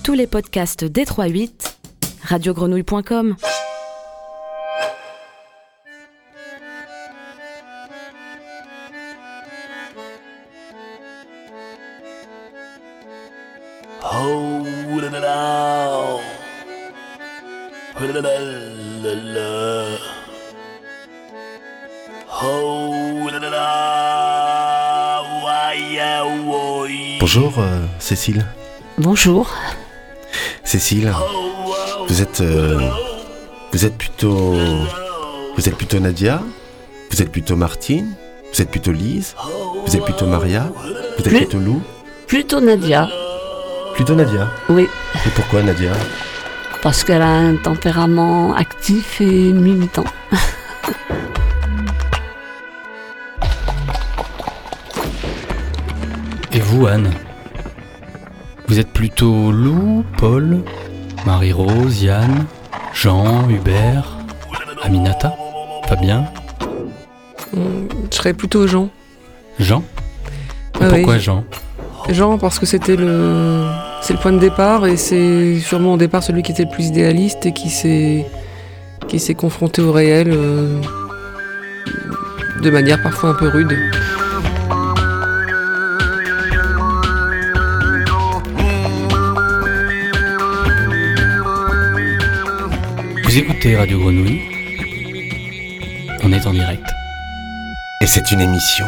Tous les podcasts d'3-8, radiogrenouille.com. Oh la la la, oh la la la la, oh la la la, ouais ouais. Bonjour Cécile. Bonjour. Cécile, vous êtes plutôt Nadia, vous êtes plutôt Martine, vous êtes plutôt Lise, vous êtes plutôt Maria, vous êtes plutôt Lou. Plutôt Nadia. Plutôt Nadia. Oui. Et pourquoi Nadia? Parce qu'elle a un tempérament actif et militant. Et vous, Anne? Vous êtes plutôt Lou, Paul, Marie-Rose, Yann, Jean, Hubert, Aminata, Fabien? Je serais plutôt Jean. Jean? Et Ah pourquoi oui. Jean? Jean parce que c'est le point de départ et c'est sûrement au départ celui qui était le plus idéaliste et qui s'est confronté au réel de manière parfois un peu rude. Vous écoutez Radio Grenouille. On est en direct. Et c'est une émission.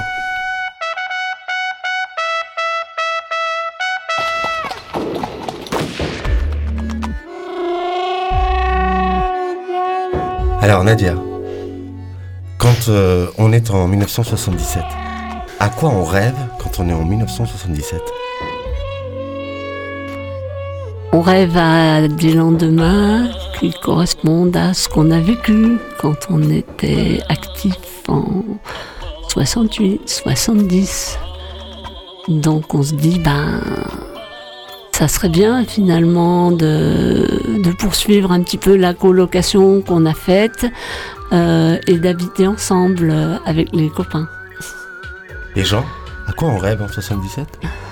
Alors Nadia, quand on est en 1977, à quoi on rêve quand on est en 1977? On rêve à des lendemains qui correspondent à ce qu'on a vécu quand on était actif en 68, 70. Donc on se dit, ça serait bien finalement de poursuivre un petit peu la colocation qu'on a faite et d'habiter ensemble avec les copains. Et Jean, à quoi on rêve en 77?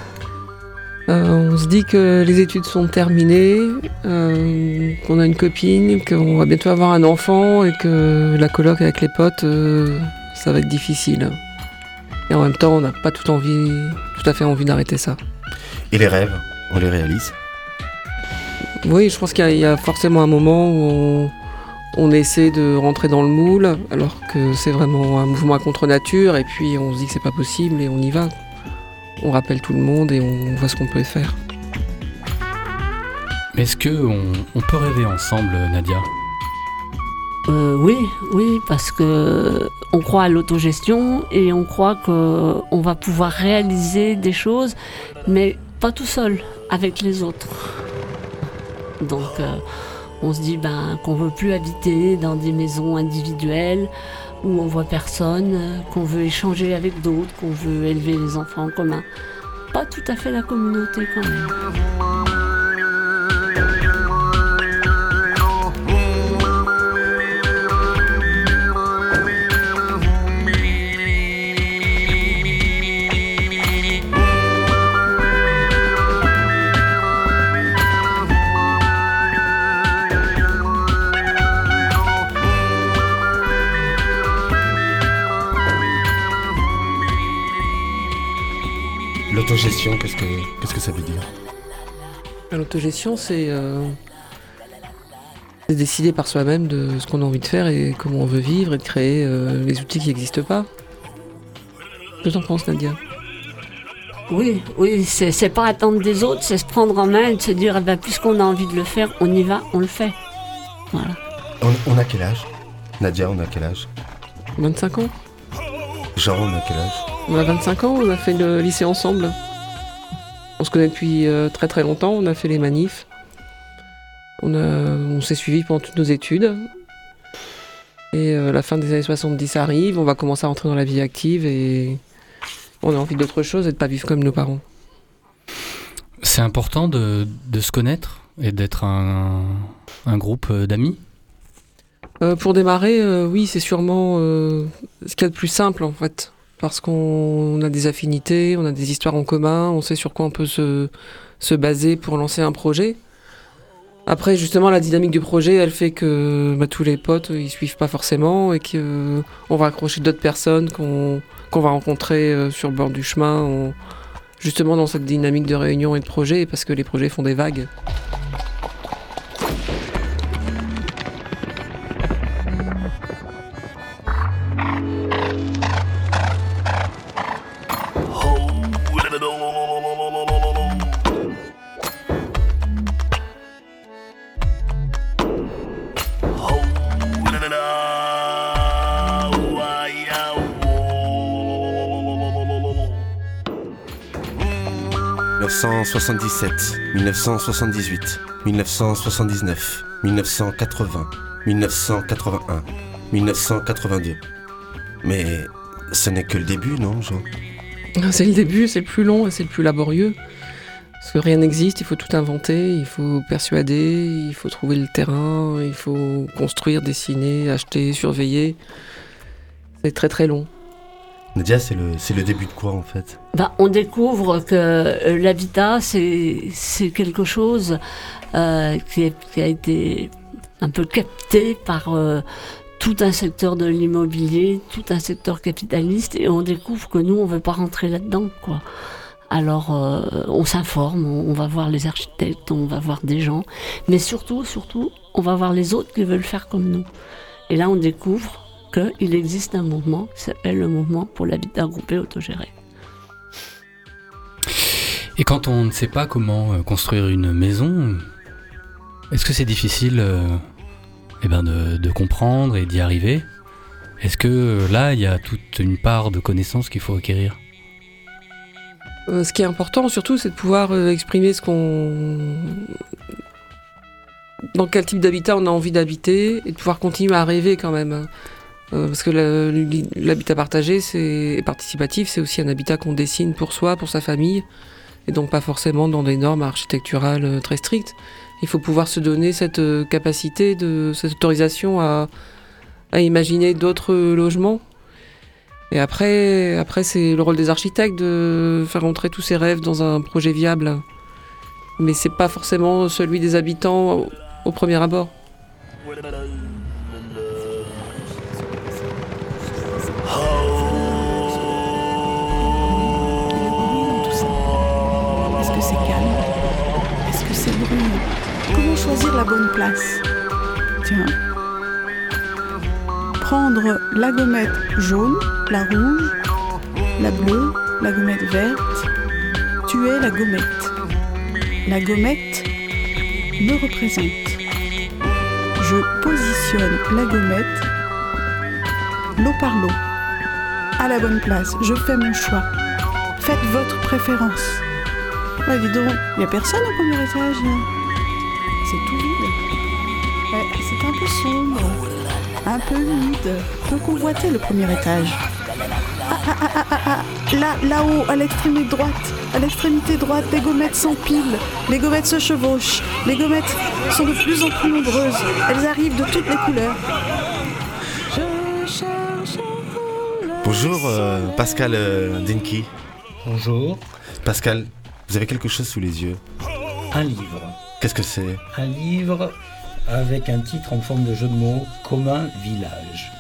On se dit que les études sont terminées, qu'on a une copine, qu'on va bientôt avoir un enfant et que la coloc avec les potes, ça va être difficile. Et en même temps, on n'a pas tout à fait envie d'arrêter ça. Et les rêves, on les réalise? Oui, je pense qu'il y a forcément un moment où on essaie de rentrer dans le moule, alors que c'est vraiment un mouvement à contre-nature, et puis on se dit que c'est pas possible et on y va. On rappelle tout le monde et on voit ce qu'on peut faire. Mais est-ce qu'on peut rêver ensemble, Nadia? Oui, parce que on croit à l'autogestion et on croit qu'on va pouvoir réaliser des choses, mais pas tout seul, avec les autres. Donc on se dit qu'on veut plus habiter dans des maisons individuelles où on voit personne, qu'on veut échanger avec d'autres, qu'on veut élever les enfants en commun. Pas tout à fait la communauté quand même. L'autogestion, qu'est-ce que ça veut dire? L'autogestion, c'est décider par soi-même de ce qu'on a envie de faire et comment on veut vivre et de créer les outils qui n'existent pas. Qu'est-ce que t'en penses, Nadia? Oui, c'est pas attendre des autres, c'est se prendre en main et de se dire, puisqu'on a envie de le faire, on y va, on le fait. Voilà. On a quel âge? Nadia, on a quel âge? 25 ans. Jean, on a quel âge? On a 25 ans, on a fait le lycée ensemble. On se connaît depuis très très longtemps, on a fait les manifs. On s'est suivis pendant toutes nos études. Et la fin des années 70 arrive, on va commencer à rentrer dans la vie active et on a envie d'autre chose et de ne pas vivre comme nos parents. C'est important de se connaître et d'être un groupe d'amis? Pour démarrer, oui, c'est sûrement ce qu'il y a de plus simple en fait. Parce qu'on a des affinités, on a des histoires en commun, on sait sur quoi on peut se baser pour lancer un projet. Après, justement, la dynamique du projet, elle fait que tous les potes, ils suivent pas forcément et qu'on va accrocher d'autres personnes qu'on va rencontrer sur le bord du chemin, justement dans cette dynamique de réunion et de projet, parce que les projets font des vagues. « 1977, 1978, 1979, 1980, 1981, 1982. Mais ce n'est que le début, non, Jean ? C'est le début, c'est le plus long et c'est le plus laborieux. Parce que rien n'existe, il faut tout inventer, il faut persuader, il faut trouver le terrain, il faut construire, dessiner, acheter, surveiller. C'est très très long. Nadia, c'est le début de quoi en fait ? On découvre que l'habitat, c'est quelque chose qui a été un peu capté par tout un secteur de l'immobilier, tout un secteur capitaliste, et on découvre que nous, on ne veut pas rentrer là-dedans, quoi. Alors, on s'informe, on va voir les architectes, on va voir des gens, mais surtout, on va voir les autres qui veulent faire comme nous. Et là, on découvre qu'il existe un mouvement qui s'appelle le mouvement pour l'habitat groupé autogéré. Et quand on ne sait pas comment construire une maison, est-ce que c'est difficile de comprendre et d'y arriver ? Est-ce que là, il y a toute une part de connaissances qu'il faut acquérir ? Ce qui est important surtout, c'est de pouvoir exprimer dans quel type d'habitat on a envie d'habiter et de pouvoir continuer à rêver quand même. Parce que l'habitat partagé et participatif, c'est aussi un habitat qu'on dessine pour soi, pour sa famille, et donc pas forcément dans des normes architecturales très strictes. Il faut pouvoir se donner cette capacité, cette autorisation à imaginer d'autres logements. Et après, c'est le rôle des architectes de faire entrer tous ces rêves dans un projet viable. Mais c'est pas forcément celui des habitants au premier abord. Est-ce que c'est calme ? Est-ce que c'est bruyant ? Comment choisir la bonne place ? Tiens. Prendre la gommette jaune, la rouge, la bleue, la gommette verte. Tu es la gommette. La gommette me représente. Je positionne la gommette lot par lot, à la bonne place. Je fais mon choix. Faites votre préférence. Ouais, dis donc, il n'y a personne au premier étage là. C'est tout vide. Ouais, c'est un peu sombre, un peu humide, peu convoité le premier étage. Là-haut, à l'extrémité droite, les gommettes s'empilent, les gommettes se chevauchent, les gommettes sont de plus en plus nombreuses, elles arrivent de toutes les couleurs. Bonjour Pascal Dinky. Bonjour. Pascal, vous avez quelque chose sous les yeux. Un livre. Qu'est-ce que c'est ? Un livre avec un titre en forme de jeu de mots, Commun Village.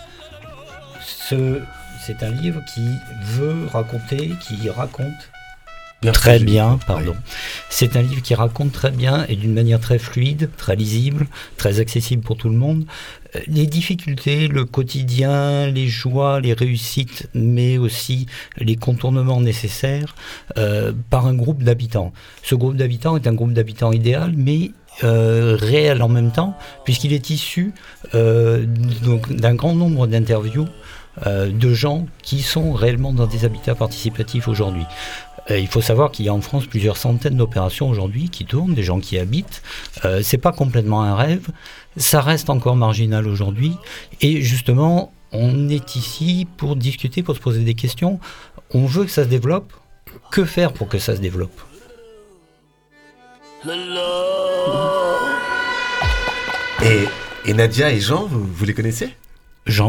C'est un livre qui raconte très bien, pardon. Oui. C'est un livre qui raconte très bien et d'une manière très fluide, très lisible, très accessible pour tout le monde, les difficultés, le quotidien, les joies, les réussites, mais aussi les contournements nécessaires par un groupe d'habitants. Ce groupe d'habitants est un groupe d'habitants idéal, mais réel en même temps, puisqu'il est issu d'un grand nombre d'interviews de gens qui sont réellement dans des habitats participatifs aujourd'hui. Il faut savoir qu'il y a en France plusieurs centaines d'opérations aujourd'hui qui tournent, des gens qui habitent. C'est pas complètement un rêve, ça reste encore marginal aujourd'hui. Et justement, on est ici pour discuter, pour se poser des questions. On veut que ça se développe. Que faire pour que ça se développe ? Et Nadia et Jean, vous les connaissez ?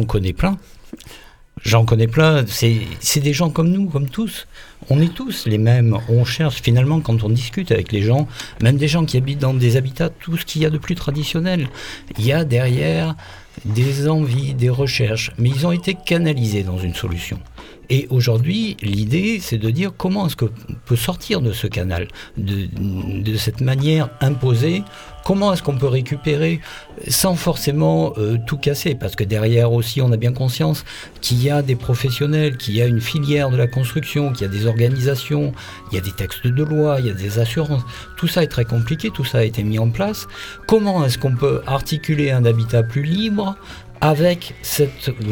J'en connais plein. J'en connais plein, c'est des gens comme nous, comme tous. On est tous les mêmes. On cherche finalement, quand on discute avec les gens, même des gens qui habitent dans des habitats, tout ce qu'il y a de plus traditionnel. Il y a derrière des envies, des recherches, mais ils ont été canalisés dans une solution. Et aujourd'hui, l'idée, c'est de dire comment est-ce qu'on peut sortir de ce canal, de cette manière imposée, comment est-ce qu'on peut récupérer sans forcément tout casser, parce que derrière aussi, on a bien conscience qu'il y a des professionnels, qu'il y a une filière de la construction, qu'il y a des organisations, il y a des textes de loi, il y a des assurances. Tout ça est très compliqué, tout ça a été mis en place. Comment est-ce qu'on peut articuler un habitat plus libre avec ce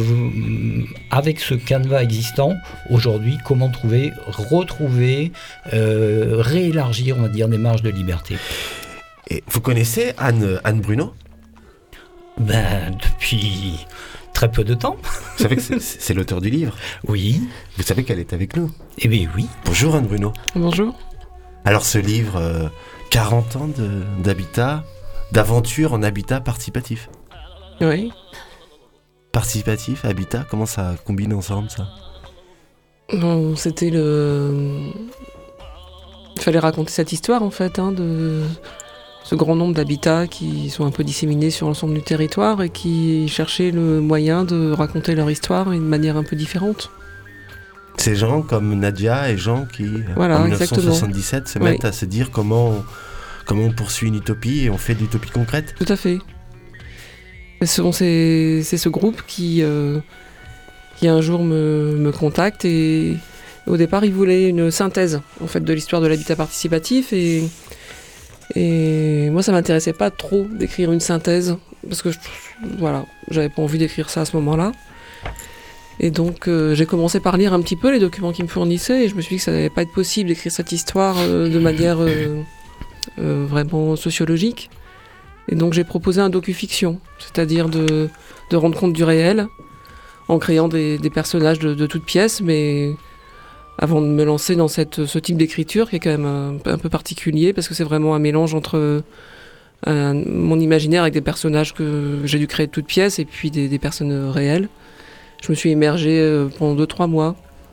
canevas existant aujourd'hui, comment retrouver, réélargir, on va dire, des marges de liberté. Et vous connaissez Anne Bruno ? Depuis très peu de temps. Vous savez que c'est l'auteur du livre ? Oui. Vous savez qu'elle est avec nous ? Eh bien oui. Bonjour Anne Bruno. Bonjour. Alors ce livre, 40 ans d'habitat, d'aventure en habitat participatif. Oui. Participatif, habitat, comment ça combine ensemble ça ? Non, c'était il fallait raconter cette histoire en fait, de ce grand nombre d'habitats qui sont un peu disséminés sur l'ensemble du territoire et qui cherchaient le moyen de raconter leur histoire d'une manière un peu différente. Ces gens comme Nadia et Jean qui, voilà, en 1977, exactement. se mettent à se dire comment on poursuit une utopie et on fait de l'utopie concrète. Tout à fait. C'est ce groupe qui un jour me contacte et au départ il voulait une synthèse en fait de l'histoire de l'habitat participatif et moi ça m'intéressait pas trop d'écrire une synthèse parce que j'avais pas envie d'écrire ça à ce moment-là et donc j'ai commencé par lire un petit peu les documents qu'ils me fournissaient et je me suis dit que ça n'allait pas être possible d'écrire cette histoire de manière vraiment sociologique. Et donc j'ai proposé un docu-fiction, c'est-à-dire de rendre compte du réel, en créant des personnages de toutes pièces, mais avant de me lancer dans ce type d'écriture, qui est quand même un peu particulier, parce que c'est vraiment un mélange entre mon imaginaire avec des personnages que j'ai dû créer de toutes pièces, et puis des personnes réelles. Je me suis immergée pendant 2-3 mois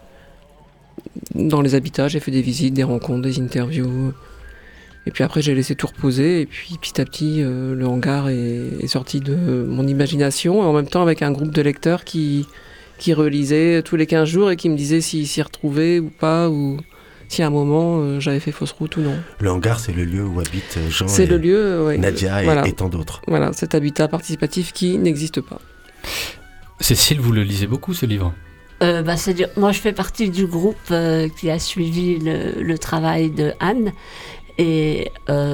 dans les habitats, j'ai fait des visites, des rencontres, des interviews... Et puis après, j'ai laissé tout reposer. Et puis petit à petit, le hangar est sorti de mon imagination. Et en même temps, avec un groupe de lecteurs qui relisaient tous les 15 jours et qui me disaient s'ils s'y retrouvaient ou pas, ou si à un moment, j'avais fait fausse route ou non. Le hangar, c'est le lieu où habitent Jean c'est le lieu, ouais. Nadia voilà. Et tant d'autres. Voilà, cet habitat participatif qui n'existe pas. Cécile, vous le lisez beaucoup, ce livre ? C'est-à-dire, moi, je fais partie du groupe qui a suivi le travail de Anne. Et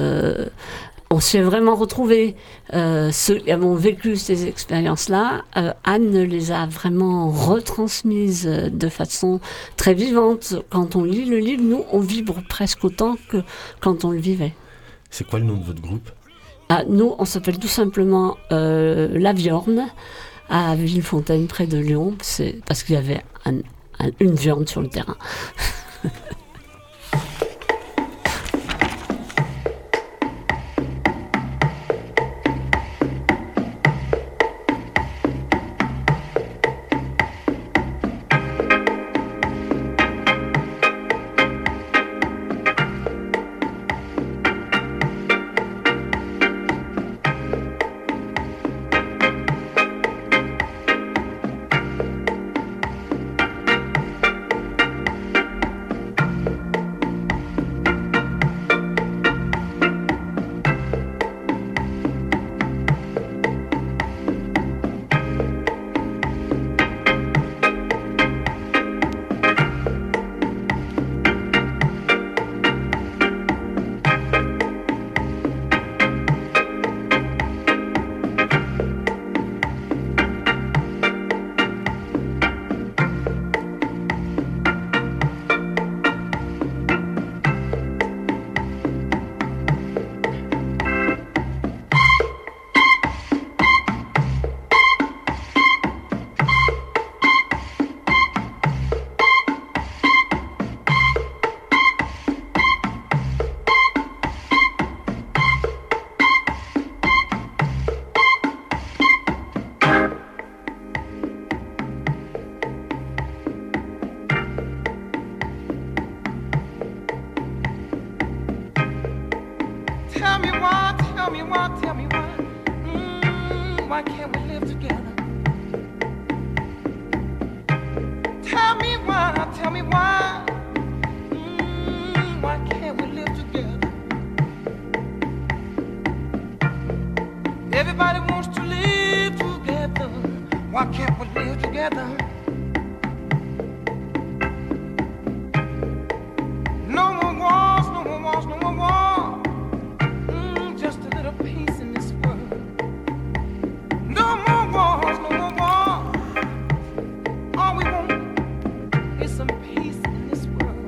on s'est vraiment retrouvés. Ceux qui avons vécu ces expériences-là, Anne les a vraiment retransmises de façon très vivante. Quand on lit le livre, nous, on vibre presque autant que quand on le vivait. C'est quoi le nom de votre groupe ? Nous, on s'appelle tout simplement La Viorne, à Villefontaine, près de Lyon. C'est parce qu'il y avait une viande sur le terrain. Tell me why, tell me why, tell me why. Why can't we live together? Tell me why, tell me why. Why can't we live together? Everybody wants to live together. Why can't we live together? No more wars, no more wars, no more wars. Just a little peace in this world. No more wars, no more wars. All we want is some peace in this world.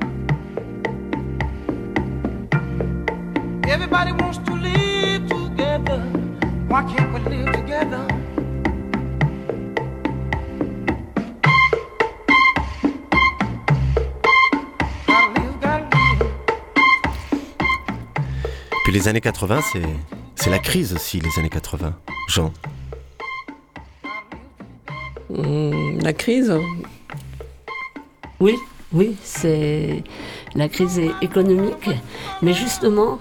Everybody wants to live together. Why can't we live together? Puis les années 80, c'est la crise aussi, les années 80. Jean. La crise. Oui, c'est la crise économique. Mais justement,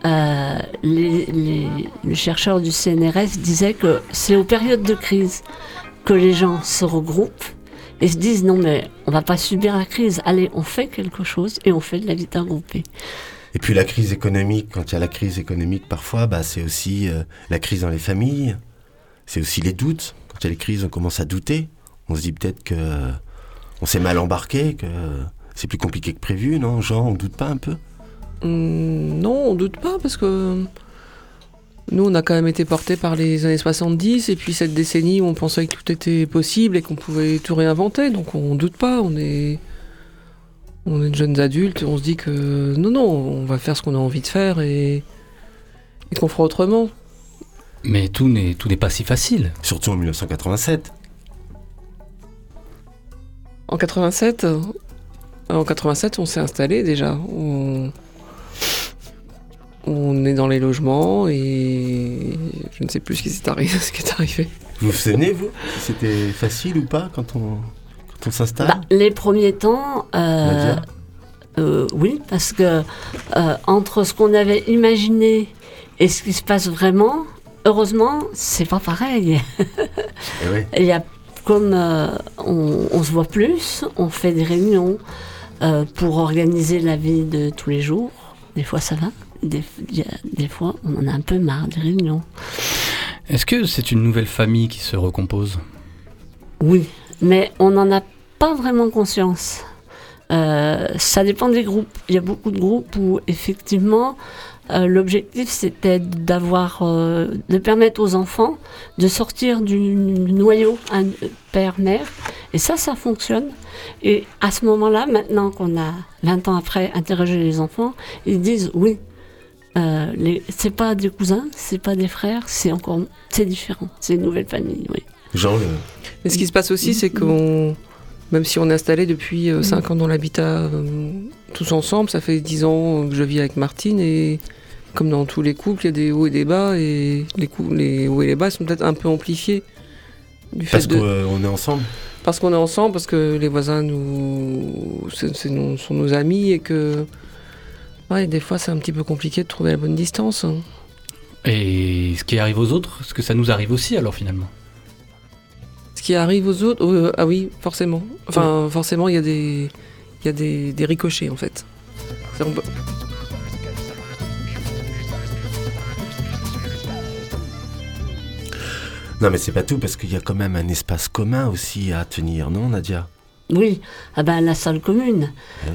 les chercheurs du CNRS disaient que c'est aux périodes de crise que les gens se regroupent et se disent non mais on va pas subir la crise, allez on fait quelque chose et on fait de l'habitat groupé. Et puis la crise économique, quand il y a la crise économique parfois, c'est aussi la crise dans les familles, c'est aussi les doutes. Quand il y a les crises, on commence à douter. On se dit peut-être que on s'est mal embarqué, que c'est plus compliqué que prévu, non Jean, on doute pas un peu? Non, on doute pas parce que nous on a quand même été portés par les années 70 et puis cette décennie où on pensait que tout était possible et qu'on pouvait tout réinventer, donc on doute pas, on est de jeunes adultes et on se dit que non, on va faire ce qu'on a envie de faire et qu'on fera autrement. Mais tout n'est pas si facile. Surtout en 1987. En 87, on s'est installé déjà. On est dans les logements et je ne sais plus ce qui est arrivé. Vous vous souvenez, vous, si c'était facile ou pas quand on s'installe? Les premiers temps, oui, parce que entre ce qu'on avait imaginé et ce qui se passe vraiment, heureusement, c'est pas pareil. Oui. Il y a comme on se voit plus, on fait des réunions pour organiser la vie de tous les jours. Des fois, ça va. Des fois, on en a un peu marre des réunions. Est-ce que c'est une nouvelle famille qui se recompose? Oui, mais on n'en a pas vraiment conscience. Ça dépend des groupes. Il y a beaucoup de groupes où, effectivement, l'objectif, c'était de permettre aux enfants de sortir du noyau père-mère. Et ça fonctionne. Et à ce moment-là, maintenant qu'on a 20 ans après interrogé les enfants, ils disent oui. C'est pas des cousins, c'est pas des frères, c'est différent, c'est une nouvelle famille, oui. Genre Mais ce qui se passe aussi, c'est qu'on, même si on est installé depuis 5 ans dans l'habitat tous ensemble, ça fait 10 ans que je vis avec Martine et comme dans tous les couples, il y a des hauts et des bas et les hauts et les bas sont peut-être un peu amplifiés. Parce qu'on est ensemble. Parce qu'on est ensemble, parce que les voisins sont nos amis et que des fois c'est un petit peu compliqué de trouver la bonne distance. Et ce qui arrive aux autres, est-ce que ça nous arrive aussi alors finalement? Ce qui arrive aux autres, ah oui, forcément. Enfin, forcément, il y a des ricochets en fait. Non mais c'est pas tout, parce qu'il y a quand même un espace commun aussi à tenir, non Nadia? Oui, la salle commune,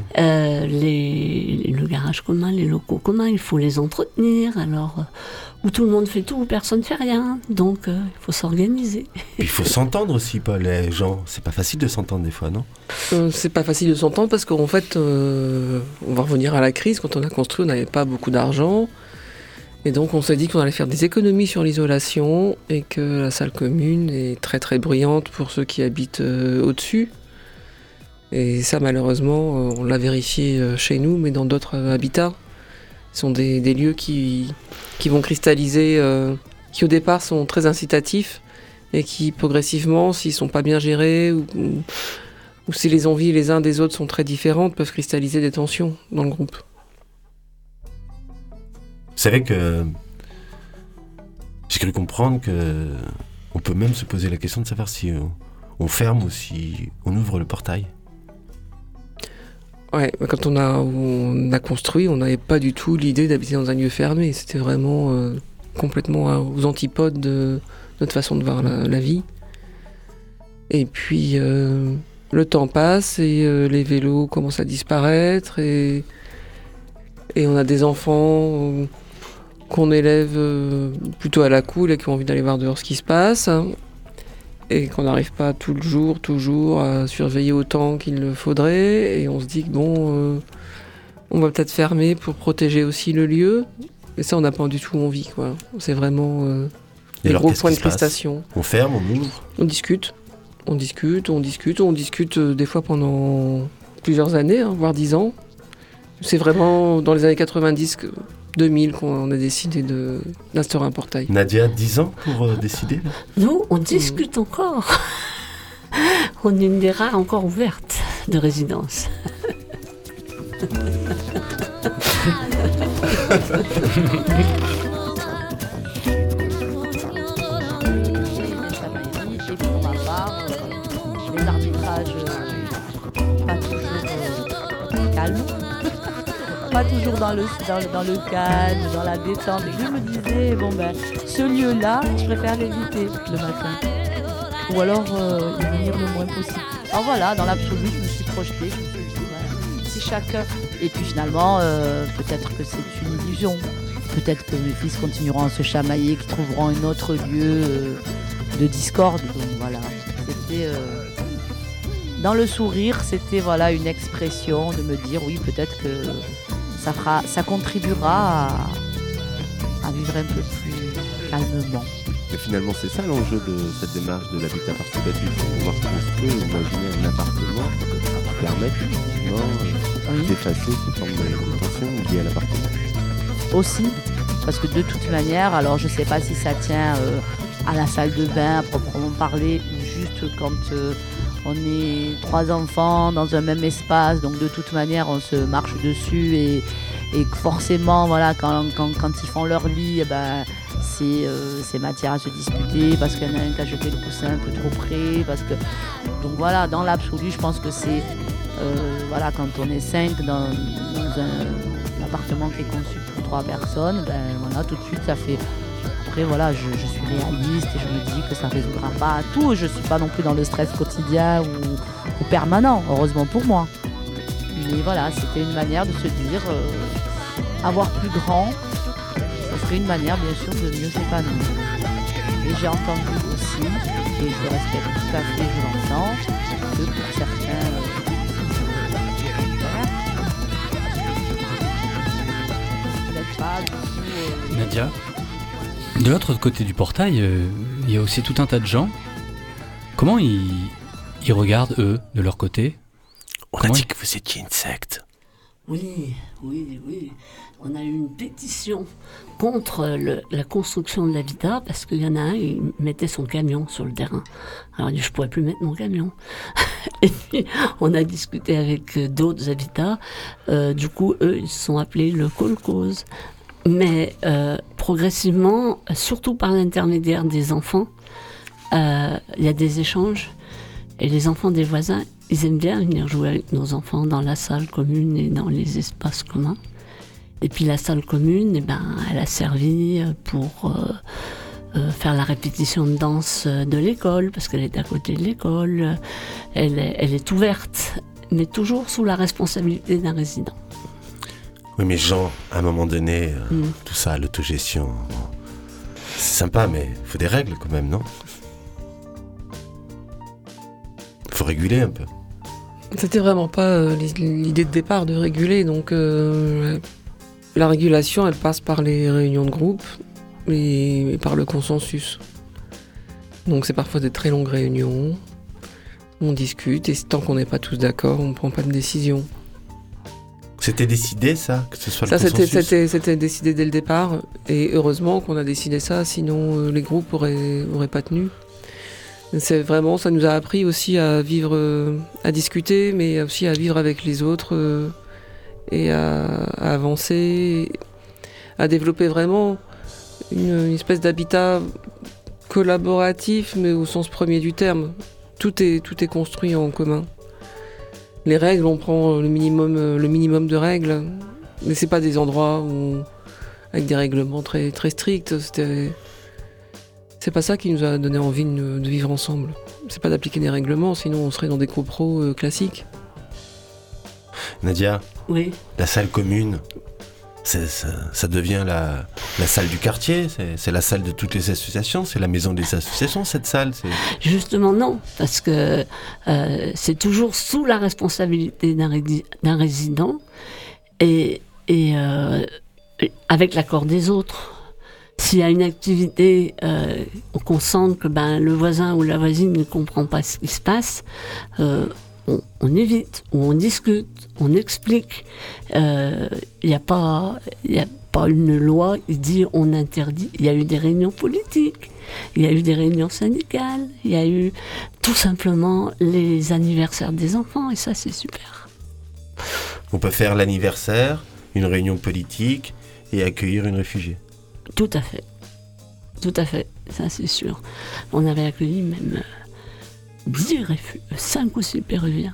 le garage commun, les locaux communs, il faut les entretenir. Alors, où tout le monde fait tout, où personne ne fait rien. Donc, il faut s'organiser. Il faut s'entendre aussi, Paul et Jean. C'est pas facile de s'entendre des fois, non? C'est pas facile de s'entendre parce qu'en fait, on va revenir à la crise. Quand on a construit, on n'avait pas beaucoup d'argent. Et donc, on s'est dit qu'on allait faire des économies sur l'isolation et que la salle commune est très très bruyante pour ceux qui habitent au-dessus. Et ça, malheureusement, on l'a vérifié chez nous, mais dans d'autres habitats. Ce sont des lieux qui vont cristalliser, qui au départ sont très incitatifs et qui progressivement, s'ils ne sont pas bien gérés ou si les envies les uns des autres sont très différentes, peuvent cristalliser des tensions dans le groupe. savez que j'ai cru comprendre que on peut même se poser la question de savoir si on ferme ou si on ouvre le portail. Ouais, quand on a construit, on n'avait pas du tout l'idée d'habiter dans un lieu fermé. C'était vraiment complètement aux antipodes de notre façon de voir la vie. Et puis, le temps passe et les vélos commencent à disparaître et on a des enfants qu'on élève plutôt à la cool et qui ont envie d'aller voir dehors ce qui se passe. Et qu'on n'arrive pas toujours à surveiller autant qu'il le faudrait. Et on se dit que on va peut-être fermer pour protéger aussi le lieu. Et ça, on n'a pas du tout envie, quoi. C'est vraiment des gros points de prestation. On ferme, on ouvre. On discute des fois pendant plusieurs années, voire 10 ans. C'est vraiment dans les années 90, 2000 qu'on a décidé d'instaurer un portail. Nadia, 10 ans pour décider là ? Nous, on discute encore. On est une des rares encore ouvertes de résidence. Les arbitrages pas toujours calmes, pas toujours dans le calme, dans la détente. Et je me disais, ce lieu-là, je préfère l'éviter le matin. Ou alors y venir le moins possible. Alors voilà, dans l'absolu, je me suis projetée, je me suis dit, si chacun... Et puis finalement, peut-être que c'est une illusion. Peut-être que mes fils continueront à se chamailler, qu'ils trouveront un autre lieu de discorde. Donc voilà, c'était... Dans le sourire, c'était une expression de me dire oui, peut-être que ça contribuera à vivre un peu plus calmement. Et finalement, c'est ça l'enjeu de cette démarche de l'habitat participatif, pour pouvoir construire ou imaginer un appartement pour permettre effectivement d'effacer ces formes de tension liées à l'appartement. Aussi, parce que de toute manière, alors je ne sais pas si ça tient à la salle de bain à proprement parler, ou juste quand on est 3 enfants dans un même espace, donc de toute manière on se marche dessus et forcément quand ils font leur lit, c'est matière à se disputer parce qu'il y en a un qui a jeté le coussin un peu trop près, donc voilà, dans l'absolu je pense que c'est quand on est 5 dans un appartement qui est conçu pour 3 personnes, tout de suite ça fait... Après je suis réaliste et je me dis que ça ne résoudra pas tout. Je ne suis pas non plus dans le stress quotidien ou permanent, heureusement pour moi. Mais voilà, c'était une manière de se dire avoir plus grand, ça serait une manière bien sûr de mieux s'épanouir. Et j'ai entendu aussi, et je le respecte tout à fait, je l'entends, que pour certains peut-être pas du tout... Nadia, de l'autre côté du portail, il y a aussi tout un tas de gens. Comment ils regardent, eux, de leur côté ? On a dit que vous étiez une secte. Oui. On a eu une pétition contre la construction de l'habitat parce qu'il y en a un, il mettait son camion sur le terrain. Alors il dit, je ne pourrais plus mettre mon camion. Et puis on a discuté avec d'autres habitats. Du coup, eux, ils se sont appelés le kolkhoz. Mais progressivement, surtout par l'intermédiaire des enfants, il y a des échanges. Et les enfants des voisins, ils aiment bien venir jouer avec nos enfants dans la salle commune et dans les espaces communs. Et puis la salle commune, elle a servi pour faire la répétition de danse de l'école, parce qu'elle est à côté de l'école. Elle est ouverte, mais toujours sous la responsabilité d'un résident. Oui, mais Jean, à un moment donné, tout ça, l'autogestion, c'est sympa, mais il faut des règles quand même, non ? Il faut réguler un peu. C'était vraiment pas l'idée de départ de réguler, donc la régulation, elle passe par les réunions de groupe et par le consensus. Donc c'est parfois des très longues réunions, on discute, et tant qu'on n'est pas tous d'accord, on ne prend pas de décision. C'était décidé, ça, que ce soit ça, le consensus ? c'était décidé dès le départ, et heureusement qu'on a décidé ça, sinon les groupes auraient pas tenu. C'est vraiment, ça nous a appris aussi à vivre, à discuter, mais aussi à vivre avec les autres et à avancer, à développer vraiment une espèce d'habitat collaboratif, mais au sens premier du terme. Tout est construit en commun. Les règles, on prend le minimum de règles, mais c'est pas des endroits avec des règlements très, très stricts. C'est pas ça qui nous a donné envie de vivre ensemble. C'est pas d'appliquer des règlements, sinon on serait dans des copros classiques. Nadia, Oui. la salle commune, ça devient la salle du quartier, c'est la salle de toutes les associations, c'est la maison des associations, cette salle. Justement non, parce que c'est toujours sous la responsabilité d'un résident et avec l'accord des autres. S'il y a une activité qu'on sent que le voisin ou la voisine ne comprend pas ce qui se passe, on évite, ou on discute, on explique. Il n'y a pas une loi qui dit on interdit. Il y a eu des réunions politiques, il y a eu des réunions syndicales, il y a eu tout simplement les anniversaires des enfants, et ça c'est super. On peut faire l'anniversaire, une réunion politique et accueillir une réfugiée. Tout à fait, ça c'est sûr. On avait accueilli même 5 ou 6 Péruviens.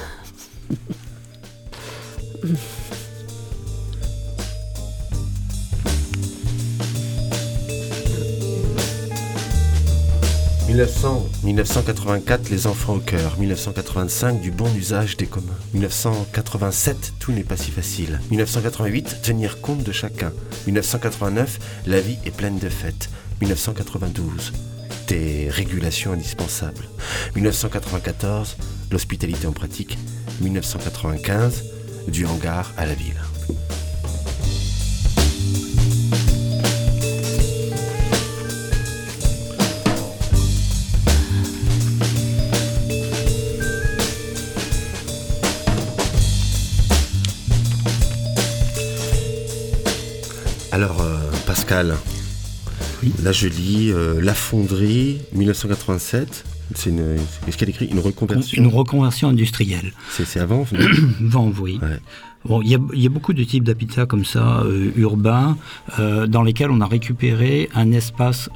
« 1984, les enfants au cœur. 1985, du bon usage des communs. 1987, tout n'est pas si facile. 1988, tenir compte de chacun. 1989, la vie est pleine de fêtes. 1992, des régulations indispensables. 1994, l'hospitalité en pratique. 1995, du hangar à la ville. Alors, Pascal, oui. Là je lis La Fonderie, 1987. Qu'est-ce qu'elle écrit ? Une reconversion ? Une reconversion industrielle. C'est avant ? Avant, oui. Ouais. Bon, il y a beaucoup de types d'habitats comme ça, urbains, dans lesquels on a récupéré un espace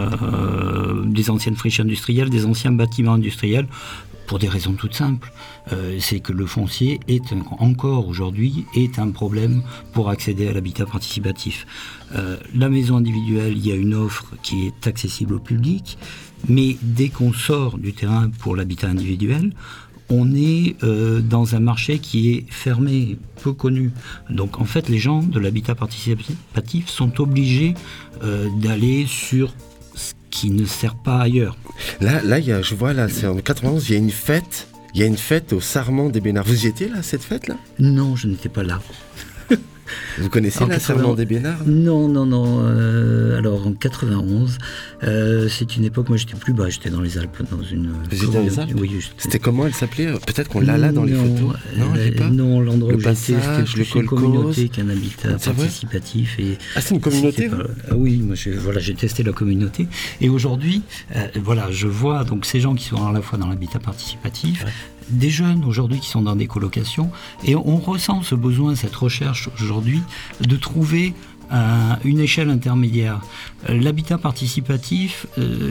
des anciennes friches industrielles, des anciens bâtiments industriels, pour des raisons toutes simples. C'est que le foncier encore aujourd'hui est un problème pour accéder à l'habitat participatif. La maison individuelle, il y a une offre qui est accessible au public, mais dès qu'on sort du terrain pour l'habitat individuel, on est dans un marché qui est fermé, peu connu. Donc en fait, les gens de l'habitat participatif sont obligés d'aller sur ce qui ne sert pas ailleurs. Là, je vois, c'est en 91, il y a une fête. Il y a une fête au Sarment des Bénards. Vous y étiez là, cette fête-là ? Non, je n'étais pas là. Vous connaissez le Sarment des Bénards ? Non. Alors en 91, c'est une époque, moi j'étais plus bas, j'étais dans les Alpes. Vous étiez dans les Alpes ? Oui. C'était comment elle s'appelait ? Peut-être qu'on l'a là dans les photos. Non, l'endroit où j'étais, c'était plus une communauté qu'un habitat participatif. C'est une communauté oui, moi j'ai testé la communauté. Et aujourd'hui, je vois donc ces gens qui sont à la fois dans l'habitat participatif, des jeunes aujourd'hui qui sont dans des colocations, et on ressent ce besoin, cette recherche aujourd'hui de trouver une échelle intermédiaire. L'habitat participatif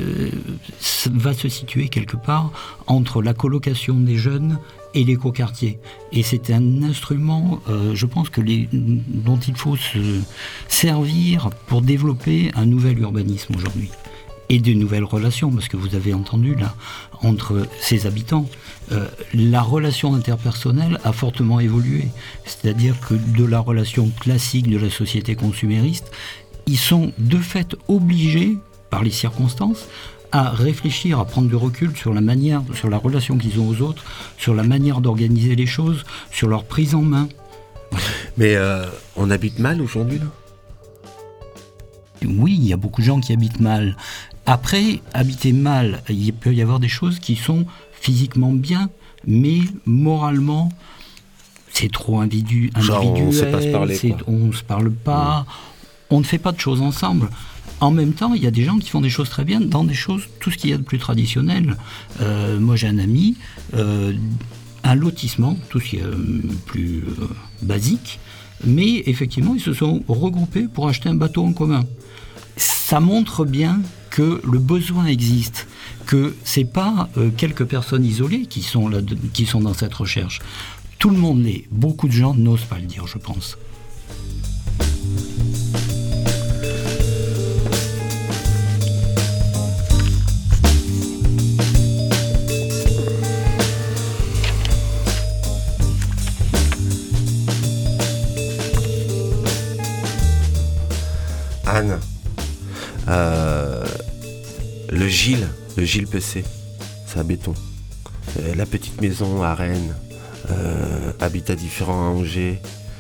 va se situer quelque part entre la colocation des jeunes et l'écoquartier. Et c'est un instrument, je pense, dont il faut se servir pour développer un nouvel urbanisme aujourd'hui. Et de nouvelles relations, parce que vous avez entendu là, entre ces habitants, la relation interpersonnelle a fortement évolué. C'est-à-dire que de la relation classique de la société consumériste, ils sont de fait obligés, par les circonstances, à réfléchir, à prendre du recul sur la relation qu'ils ont aux autres, sur la manière d'organiser les choses, sur leur prise en main. Mais on habite mal aujourd'hui, là ? Oui, il y a beaucoup de gens qui habitent mal. Après, habiter mal, il peut y avoir des choses qui sont physiquement bien, mais moralement, c'est trop individuel. On ne sait pas se parler. On ne se parle pas, on ne fait pas de choses ensemble. En même temps, il y a des gens qui font des choses très bien dans des choses, tout ce qu'il y a de plus traditionnel. Moi, j'ai un ami, un lotissement, tout ce qui est plus basique, mais effectivement, ils se sont regroupés pour acheter un bateau en commun. Ça montre bien que le besoin existe, que c'est pas quelques personnes isolées qui sont dans cette recherche. Tout le monde l'est. Beaucoup de gens n'osent pas le dire, je pense. Anne, le Gilles PC, c'est à Béton. La petite maison à Rennes, habitat différent à Angers,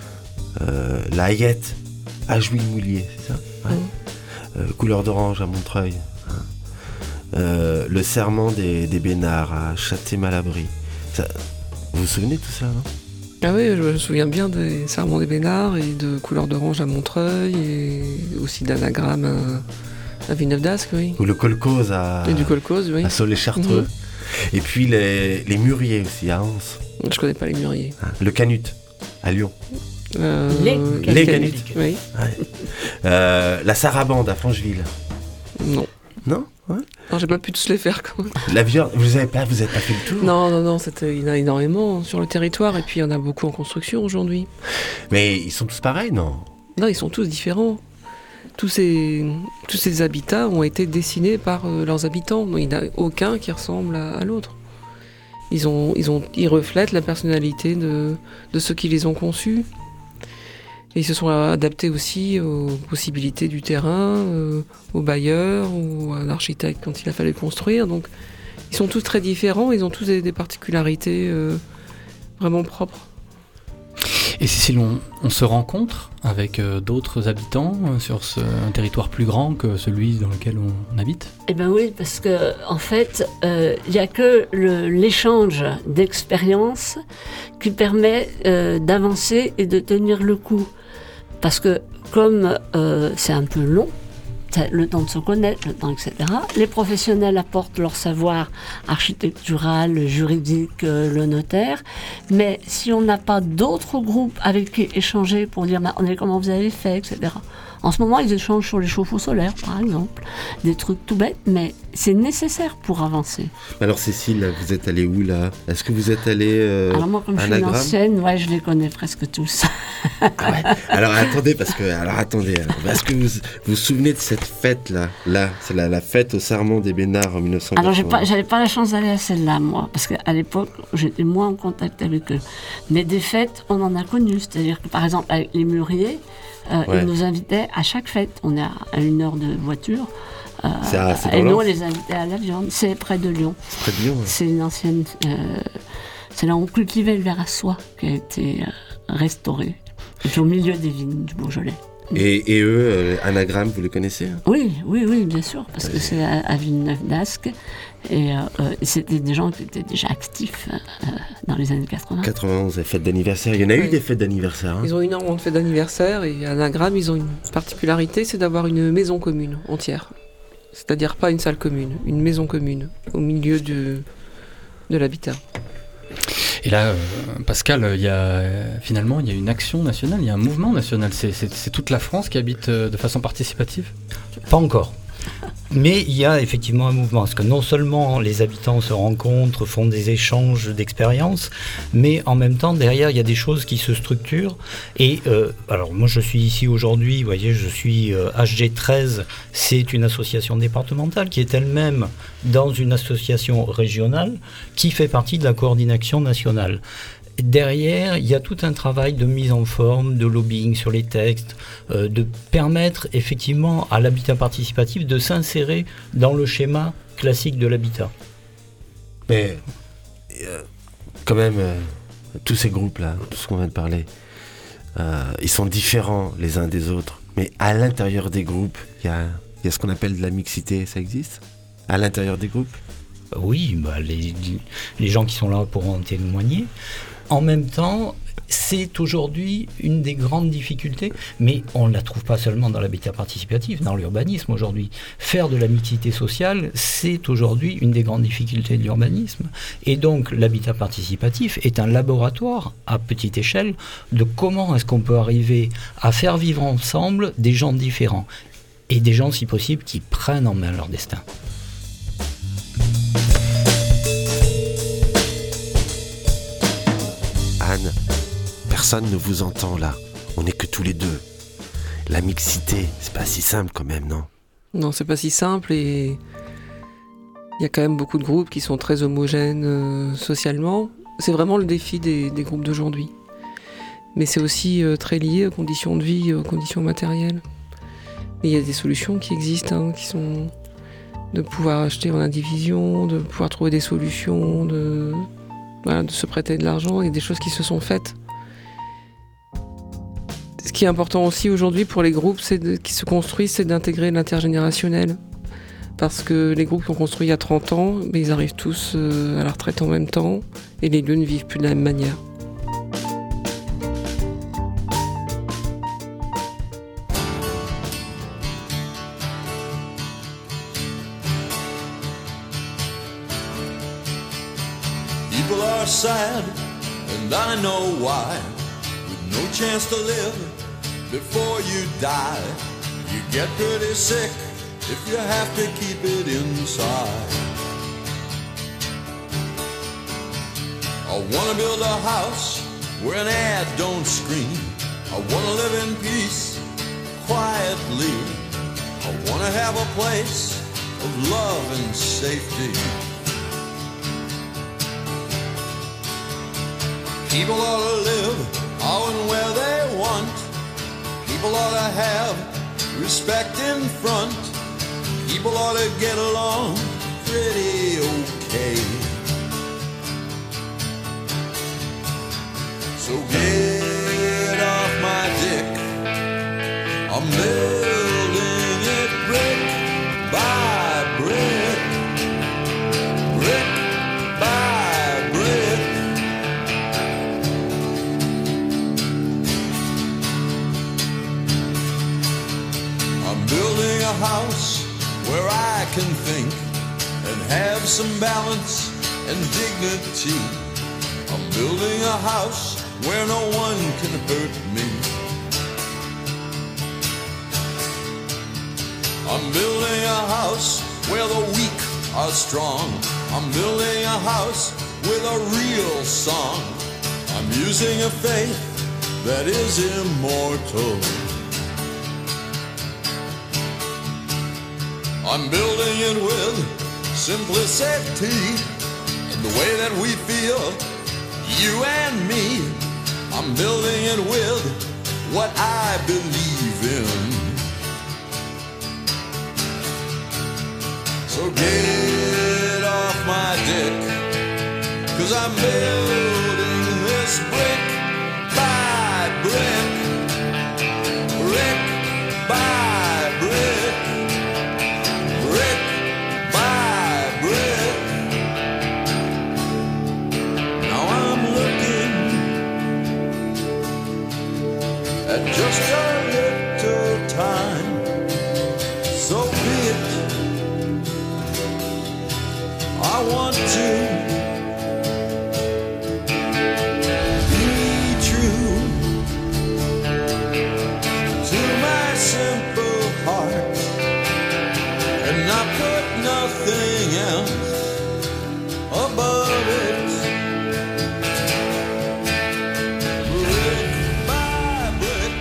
la Hayette à Jouy-le-Moulier, c'est ça, ouais. Couleur d'orange à Montreuil, hein. Le serment des Bénards à Châté-Malabry. Vous vous souvenez de tout ça, non? Ah oui, je me souviens bien des serments des Bénards et de Couleur d'orange à Montreuil et aussi d'Anagramme à Villeneuve d'Ascq, oui. Ou le kolkhoz et du kolkhoz, oui. à Saulé-Chartreux. Et puis les mûriers aussi à Anse. Je connais pas les mûriers. Le canut à Lyon. Les canuts. Oui. Ouais. La sarabande à Francheville. Non. Non, ouais. Non, j'ai pas pu tous les faire quand même. La viande, vous avez pas fait le tour? Non, il y en a énormément sur le territoire et puis il y en a beaucoup en construction aujourd'hui. Mais ils sont tous pareils, non? Non, ils sont tous différents. Tous ces habitats ont été dessinés par leurs habitants. Il n'y en a aucun qui ressemble à l'autre. Ils reflètent la personnalité de ceux qui les ont conçus. Et ils se sont adaptés aussi aux possibilités du terrain, aux bailleurs ou à l'architecte quand il a fallu construire. Donc ils sont tous très différents, ils ont tous des particularités vraiment propres. Et si on se rencontre avec d'autres habitants sur un territoire plus grand que celui dans lequel on habite? Eh bien oui, parce que en fait, il n'y a que l'échange d'expériences qui permet d'avancer et de tenir le coup. Parce que comme c'est un peu long, le temps de se connaître, le temps, etc. Les professionnels apportent leur savoir architectural, juridique, le notaire. Mais si on n'a pas d'autres groupes avec qui échanger pour dire comment vous avez fait, etc. En ce moment, ils échangent sur les chauffe-eau solaires, par exemple. Des trucs tout bêtes, mais c'est nécessaire pour avancer. Alors Cécile, vous êtes allée où là? Est-ce que vous êtes allée Alors moi, comme je suis une ancienne, ouais, je les connais presque tous. Ah ouais. Alors attendez, est-ce que vous vous souvenez de cette fête là, c'est la fête au serment des Bénards en 1980. Alors j'avais pas la chance d'aller à celle-là, moi, parce qu'à l'époque, j'étais moins en contact avec eux. Mais des fêtes, on en a connu. C'est-à-dire que par exemple, avec les mûriers, ils nous invitaient à chaque fête. On est à 1 heure de voiture. Et nous, on les invitait à la viande. C'est près de Lyon. C'est près de Lyon, ouais. C'est une ancienne... c'est là où on cultivait le verre à soie qui a été restauré. Et puis au milieu des vignes du Beaujolais. Et eux, Anagramme, vous les connaissez? Oui, bien sûr, parce que c'est à Villeneuve d'Ascq. Et c'était des gens qui étaient déjà actifs dans les années 80. 91, les fêtes d'anniversaire. Il y en a eu des fêtes d'anniversaire. Hein. Ils ont énormément de fêtes d'anniversaire et à Anagramme, ils ont une particularité, c'est d'avoir une maison commune entière. C'est-à-dire pas une salle commune, une maison commune au milieu de l'habitat. Et là, Pascal, il y a une action nationale, il y a un mouvement national. C'est toute la France qui habite de façon participative? Pas encore. Mais il y a effectivement un mouvement, parce que non seulement les habitants se rencontrent, font des échanges d'expériences, mais en même temps, derrière, il y a des choses qui se structurent. Et alors, moi, je suis ici aujourd'hui, vous voyez, je suis HG13, c'est une association départementale qui est elle-même dans une association régionale qui fait partie de la coordination nationale. Derrière, il y a tout un travail de mise en forme, de lobbying sur les textes, de permettre effectivement à l'habitat participatif de s'insérer dans le schéma classique de l'habitat. Mais quand même, tous ces groupes-là, tout ce qu'on vient de parler, ils sont différents les uns des autres. Mais à l'intérieur des groupes, il y a ce qu'on appelle de la mixité, ça existe? À l'intérieur des groupes? Oui, les gens qui sont là pourront en témoigner. En même temps, c'est aujourd'hui une des grandes difficultés, mais on ne la trouve pas seulement dans l'habitat participatif, dans l'urbanisme aujourd'hui. Faire de la mixité sociale, c'est aujourd'hui une des grandes difficultés de l'urbanisme. Et donc l'habitat participatif est un laboratoire à petite échelle de comment est-ce qu'on peut arriver à faire vivre ensemble des gens différents et des gens, si possible, qui prennent en main leur destin. Anne, personne ne vous entend là. On n'est que tous les deux. La mixité, c'est pas si simple quand même, non? Non, c'est pas si simple et il y a quand même beaucoup de groupes qui sont très homogènes socialement. C'est vraiment le défi des groupes d'aujourd'hui. Mais c'est aussi très lié aux conditions de vie, aux conditions matérielles. Mais il y a des solutions qui existent, qui sont de pouvoir acheter en indivision, de pouvoir trouver des solutions, de se prêter de l'argent, et des choses qui se sont faites. Ce qui est important aussi aujourd'hui pour les groupes qui se construisent, c'est d'intégrer l'intergénérationnel. Parce que les groupes qui ont construit il y a 30 ans, ils arrivent tous à la retraite en même temps, et les lieux ne vivent plus de la même manière. People are sad, and I know why. With no chance to live before you die, you get pretty sick if you have to keep it inside. I wanna build a house where an ad don't scream. I wanna live in peace, quietly. I wanna have a place of love and safety. People ought to live how and where they want. People ought to have respect in front. People ought to get along pretty okay. So get off my dick. I'm building it brick by brick. Brick by brick. I'm building a house where I can think and have some balance and dignity. I'm building a house where no one can hurt me. I'm building a house where the weak are strong. I'm building a house with a real song. I'm using a faith that is immortal. I'm building it with simplicity in the way that we feel, you and me. I'm building it with what I believe in. So get off my dick, 'cause I'm building this brick by brick. Brick by brick. Brick by brick. Now I'm looking at just a little time. So be it. I want to be true to my simple heart and not put nothing else above it. Brick by brick.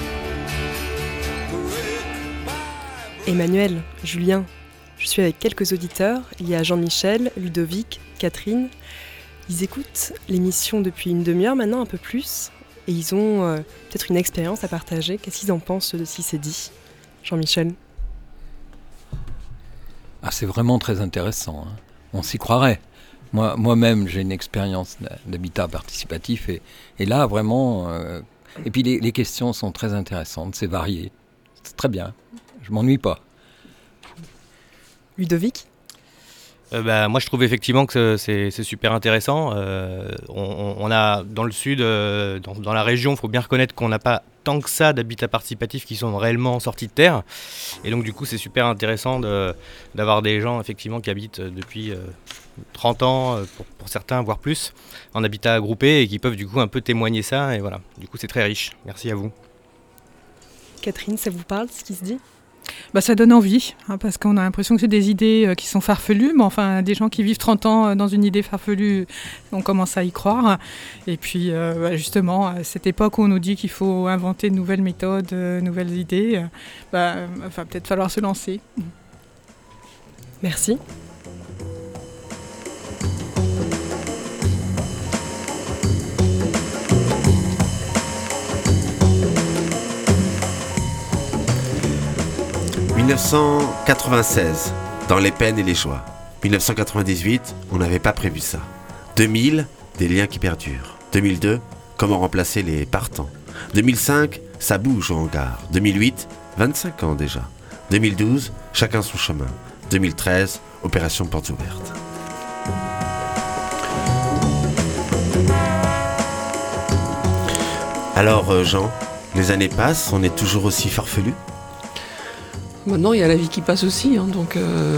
Brick by brick. Emmanuel, Julien, je suis avec quelques auditeurs. Il y a Jean-Michel, Ludovic, Catherine. Ils écoutent l'émission depuis une demi-heure maintenant, un peu plus. Et ils ont peut-être une expérience à partager. Qu'est-ce qu'ils en pensent de ce qui s'est dit? Jean-Michel? Ah, c'est vraiment très intéressant. On s'y croirait. Moi-même, j'ai une expérience d'habitat participatif. Et là, vraiment... Et puis les questions sont très intéressantes. C'est varié. C'est très bien. Je m'ennuie pas. Ludovic? Moi, je trouve effectivement que c'est super intéressant. On a dans le sud, dans la région, il faut bien reconnaître qu'on n'a pas tant que ça d'habitats participatifs qui sont réellement sortis de terre. Et donc, du coup, c'est super intéressant d'avoir des gens effectivement qui habitent depuis 30 ans, pour certains, voire plus, en habitat groupé et qui peuvent du coup un peu témoigner ça. Et voilà, du coup, c'est très riche. Merci à vous. Catherine, ça vous parle ce qui se dit ? Ça donne envie, parce qu'on a l'impression que c'est des idées qui sont farfelues, mais enfin, des gens qui vivent 30 ans dans une idée farfelue, on commence à y croire. Et puis, justement, à cette époque où on nous dit qu'il faut inventer de nouvelles méthodes, nouvelles idées, va peut-être falloir se lancer. Merci. « 1996, dans les peines et les joies. 1998, on n'avait pas prévu ça. 2000, des liens qui perdurent. 2002, comment remplacer les partants. 2005, ça bouge au hangar. 2008, 25 ans déjà. 2012, chacun son chemin. 2013, opération portes ouvertes. Alors Jean, les années passent, on est toujours aussi farfelu ? Maintenant, il y a la vie qui passe aussi, donc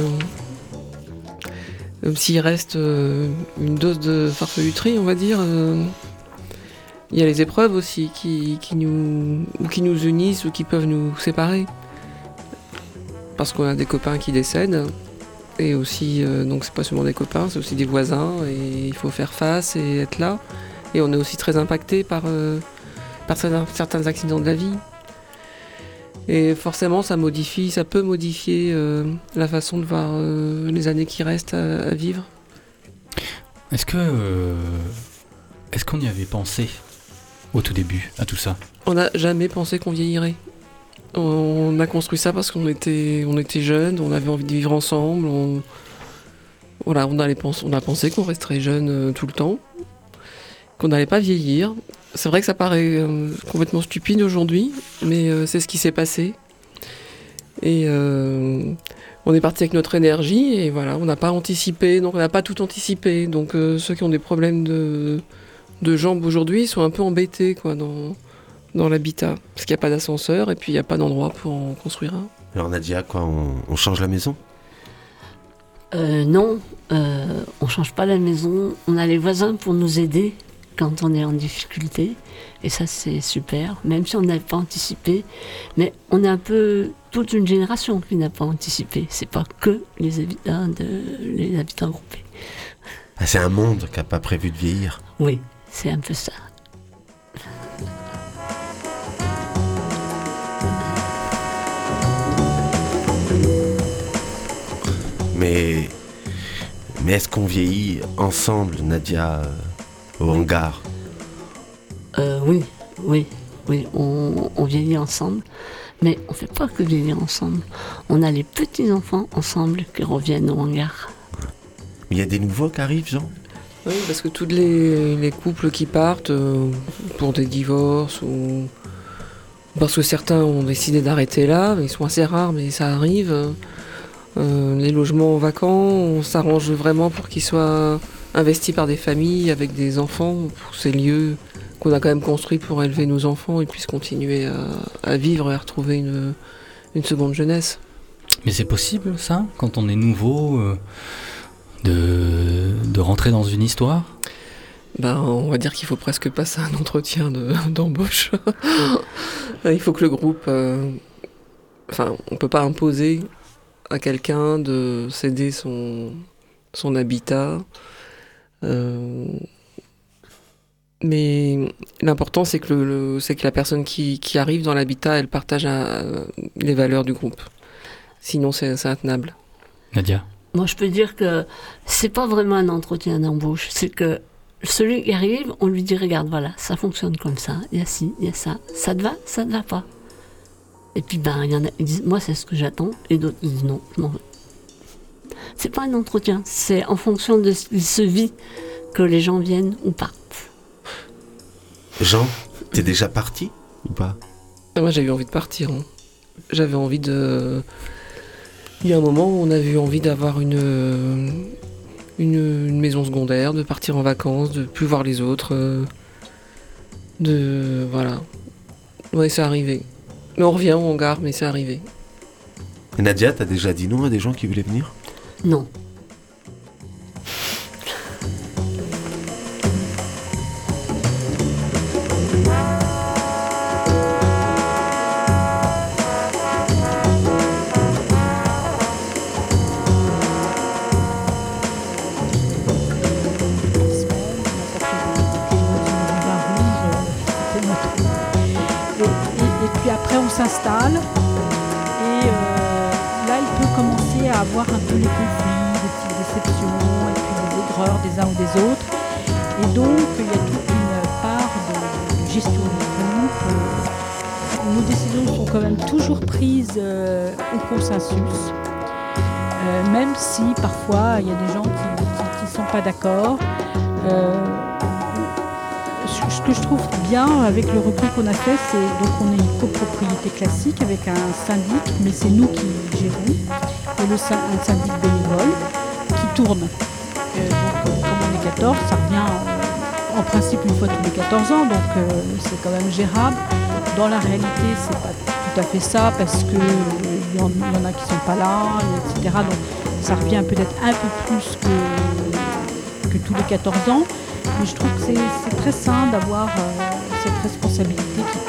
s'il reste une dose de farfeluterie, on va dire, il y a les épreuves aussi qui nous unissent ou qui peuvent nous séparer. Parce qu'on a des copains qui décèdent, et aussi, donc c'est pas seulement des copains, c'est aussi des voisins, et il faut faire face et être là. Et on est aussi très impacté par certains accidents de la vie. Et forcément, ça peut modifier la façon de voir les années qui restent à vivre. Est-ce qu'on y avait pensé au tout début à tout ça ? On n'a jamais pensé qu'on vieillirait. On a construit ça parce qu'on était jeunes, on avait envie de vivre ensemble. On a pensé qu'on resterait jeunes tout le temps, qu'on n'allait pas vieillir. C'est vrai que ça paraît complètement stupide aujourd'hui, mais c'est ce qui s'est passé. Et on est parti avec notre énergie, et voilà, on n'a pas anticipé, donc on n'a pas tout anticipé. Donc ceux qui ont des problèmes de jambes aujourd'hui sont un peu embêtés dans l'habitat, parce qu'il n'y a pas d'ascenseur, et puis il n'y a pas d'endroit pour en construire un. Alors Nadia, on change la maison ? Non, on change pas la maison. On a les voisins pour nous aider quand on est en difficulté, et ça c'est super, même si on n'avait pas anticipé, mais on est un peu toute une génération qui n'a pas anticipé, c'est pas que les habitants groupés. Ah, c'est un monde qui n'a pas prévu de vieillir. Oui, c'est un peu ça. Mais est-ce qu'on vieillit ensemble, Nadia, au hangar ? Oui, on vieillit ensemble, mais on fait pas que vieillir ensemble. On a les petits-enfants ensemble qui reviennent au hangar. Il y a des nouveaux qui arrivent, Jean ? Oui, parce que tous les couples qui partent pour des divorces, ou parce que certains ont décidé d'arrêter là, ils sont assez rares, mais ça arrive. Les logements vacants, on s'arrange vraiment pour qu'ils soient investis par des familles avec des enfants, pour ces lieux qu'on a quand même construits pour élever nos enfants et puissent continuer à vivre et à retrouver une seconde jeunesse. Mais c'est possible ça, quand on est nouveau, de rentrer dans une histoire ? On va dire qu'il faut presque passer un entretien d'embauche. Il faut que le groupe... on peut pas imposer à quelqu'un de céder son habitat. Mais l'important, c'est que la personne qui arrive dans l'habitat, elle partage les valeurs du groupe. Sinon, c'est intenable. Nadia ? Moi, je peux dire que c'est pas vraiment un entretien d'embauche. C'est que celui qui arrive, on lui dit, regarde, voilà, ça fonctionne comme ça. Il y a ci, il y a ça. Ça te va ? Ça te va pas ? Et puis, il y en a qui disent, moi, c'est ce que j'attends. Et d'autres disent, non, je m'en veux. C'est pas un entretien. C'est en fonction de ce qui se vit que les gens viennent ou partent. Jean, t'es déjà parti ou pas ? Moi, j'avais envie de partir. J'avais envie de Il y a un moment où on a eu envie d'avoir une maison secondaire, de partir en vacances, de plus voir les autres. Voilà. Ouais, c'est arrivé. Mais on revient au hangar, mais c'est arrivé. Et Nadia, t'as déjà dit non à des gens qui voulaient venir ? Non. Et puis après on s'installe et là il peut commencer à avoir un peu les conflits, des petites déceptions et puis les aigreurs des uns ou des autres. Et donc il y a toute une part de gestion du groupe. Nos décisions sont quand même toujours prises au consensus. Même si parfois il y a des gens qui ne sont pas d'accord. Ce que je trouve bien avec le recul qu'on a fait, c'est donc on est une copropriété classique avec un syndic, mais c'est nous qui gérons, et un syndic bénévole qui tourne. Donc comme on est 14, ça revient en principe une fois tous les 14 ans, donc c'est quand même gérable. Dans la réalité, c'est pas tout à fait ça, parce que il y en a qui sont pas là, etc. Donc ça revient peut-être un peu plus que tous les 14 ans. Mais je trouve que c'est très sain d'avoir cette responsabilité qui